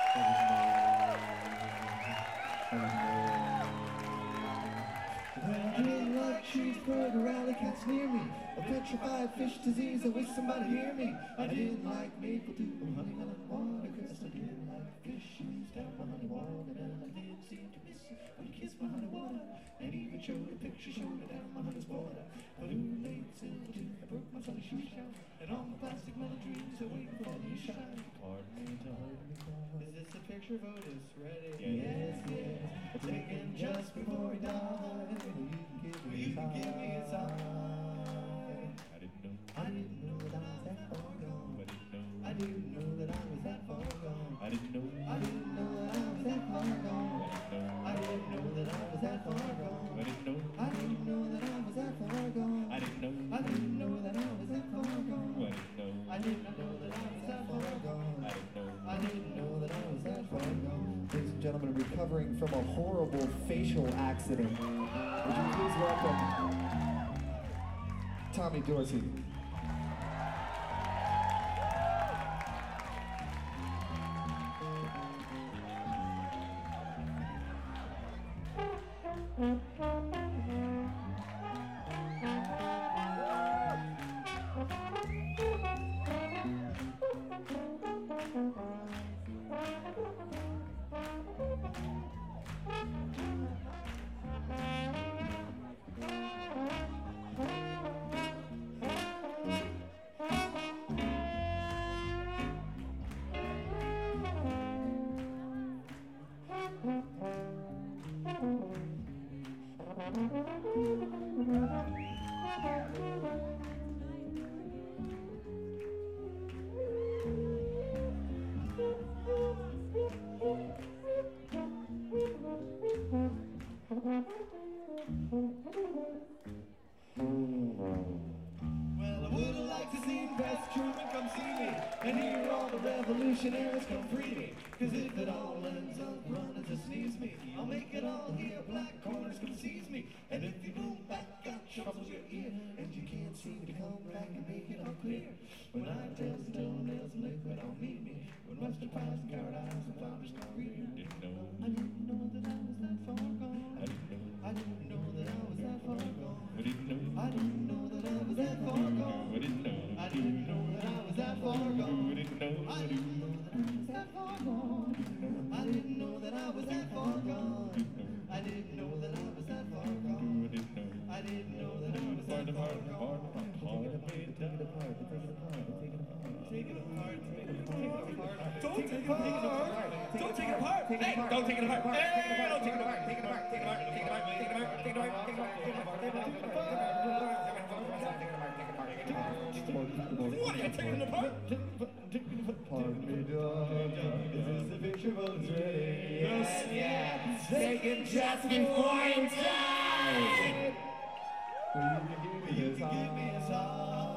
I didn't like cheeseburger, alley cats near me. A petrified fish disease, I wish somebody hear me. I didn't like maple dew or honey melon water, cause I didn't like fish shoes down my honey water. And I didn't seem to miss it when you kissed my honey water. And even showed a picture, showed it down my honey's water. But who late silver tooth, I broke my sunny shoe shine. And all my plastic melon dreams are waiting for me to shine. Pardon me, darling. Is this a picture of Otis? Ready? Yes, yes. Taken just before he died. You can give me a sign. I didn't know that I was that far gone. I didn't know that I was that far gone. I didn't know that I was that far gone. I didn't know that I was that far gone. I didn't know that I was that far gone. I didn't know that I was that far gone. I didn't know that I was that far gone. I didn't know that I was that far gone. Ladies and gentlemen, recovering from a horrible facial accident, would you please welcome Tommy Dorsey. Well, I would have liked to see Best Truman come see me and hear all the revolutionaries come free me. Cause if it all ends up running to sneeze me, I'll make it all here, black corners come seize me. And if you boom back, got shovels your ear, and you can't seem to come back and make it all clear. When I tell the toenails and liquid on meet me, when mustard pies and carrot eyes and flowers come read me. I didn't know that I was that far gone. I didn't know that I was that far gone. I didn't know that I was that far gone. I didn't know that I was that far gone. I didn't know that I was that far gone. I didn't know that I was that far gone. I didn't know that I was that far gone. I didn't know that I was that far gone. Take it apart. Don't take it apart. Don't take it apart. Hey, don't take it apart. Hey, don't take it apart. Take it apart. Take it apart. Take it apart. Take it apart. Take it apart. Take it apart. Take it apart. Take it apart. What are you taking it apart? Pardon me, dog. Is this the picture of us ready? Yes, yes. Taken just before you die. You can give me a sign.